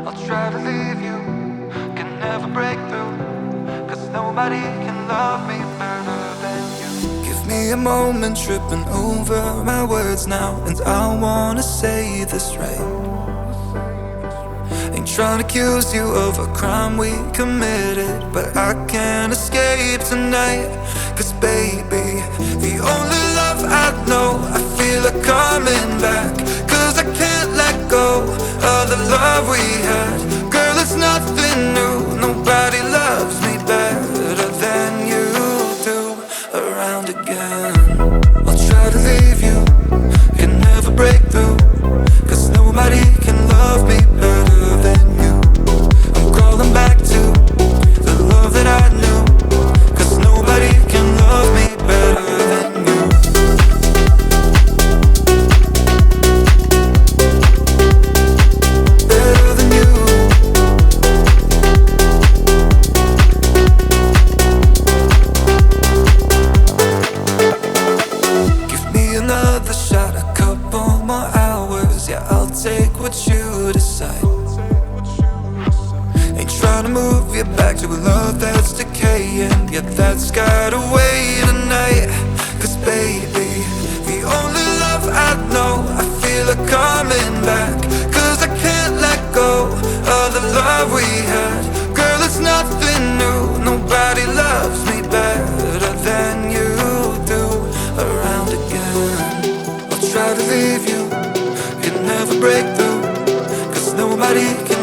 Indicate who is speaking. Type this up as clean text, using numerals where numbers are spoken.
Speaker 1: I'll try to leave you, can never break through, 'cause nobody can love me better than you. Give me a moment, tripping over my words now, and I wanna say this right. Ain't trying to accuse you of a crime we committed, but I can't escape tonight. 'Cause baby, the only love I know, I feel it coming back. 'Cause I can't let go of the love we had. Girl, it's nothing new, nobody loves me better than you do. Around again, I'll try to leave you, can never break through, 'cause nobody can love me better than you. I'm crawling back to the love that I knew, 'cause nobody can love me better than you. Better than you. Give me another shot, a couple more hours, yeah, I'll take what you decide. Ain't trying to move you back to a love that's decaying, yeah, that's gotta wait tonight. 'Cause baby, the only love I know, I feel it coming back. 'Cause I can't let go of the love we had. Girl, it's nothing new, nobody loves me better than you do. Around again, I'll try to leave you, can never break through, 'cause nobody can